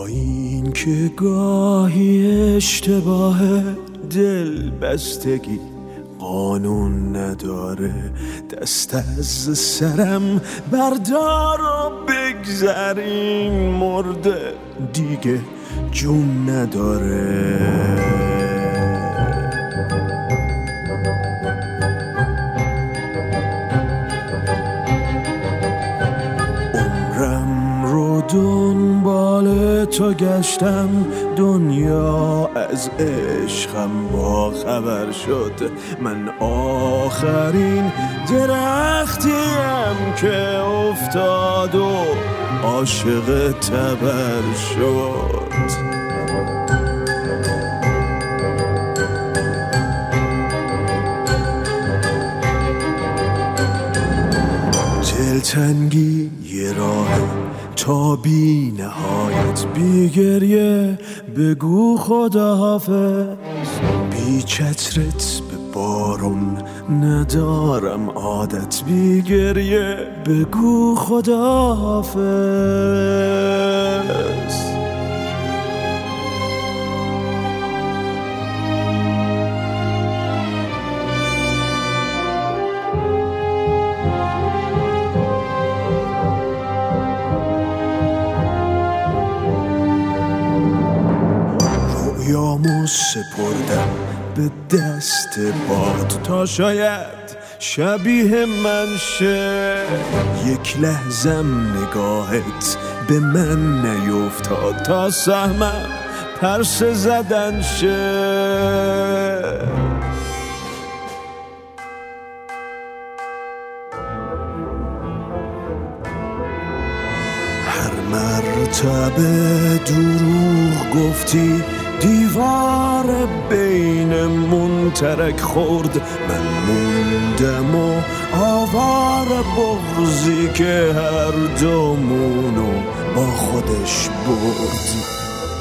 این که گاهی اشتباه دل بستگی قانون نداره، دست از سرم بردار و بگذریم، مرده دیگه جون نداره. دنبال تو گشتم، دنیا از عشقم با خبر شد، من آخرین درختیم که افتاد و عاشق تبر شد. دلتنگی یه راه تا بی نهایت، بی گریه بگو خداحافظ، بی چترت به بارون ندارم عادت، بی گریه بگو خداحافظ. رویامو سپردم به دست باد تا شاید شبیه من شه، یک لحظم نگاهت به من نیفتاد تا سهمم پرسه زدن شه. هر مرتبه دروغ گفتی، دیوار بینمون ترک خورد، من موندم و آوار بغضی که هر دومونو با خودش برد.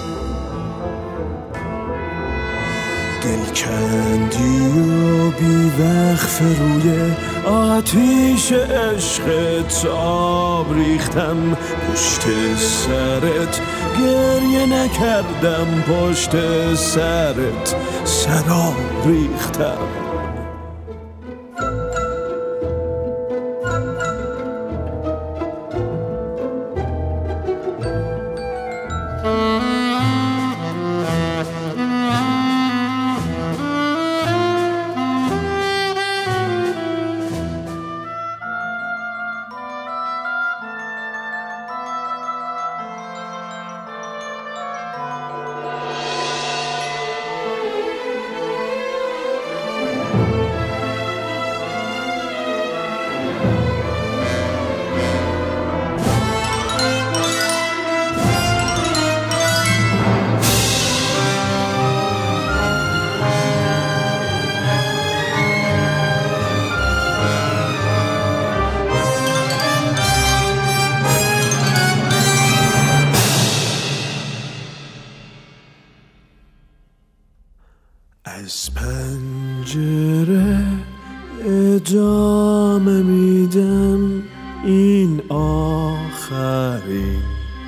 دل کندی و بی وقف روی آتیش عشقت آب ریختم، پشت سرت گریه نکردم، پشت سرت سراب ریختم. از پنجره ادامه میدم، این آخرین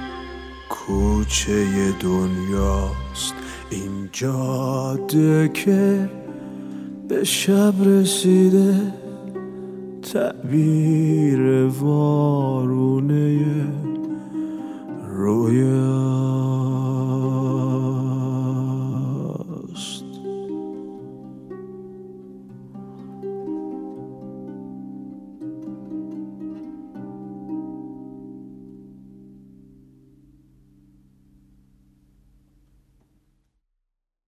کوچه دنیاست، این جاده که به شب رسیده، تعبیر وارونه رویا.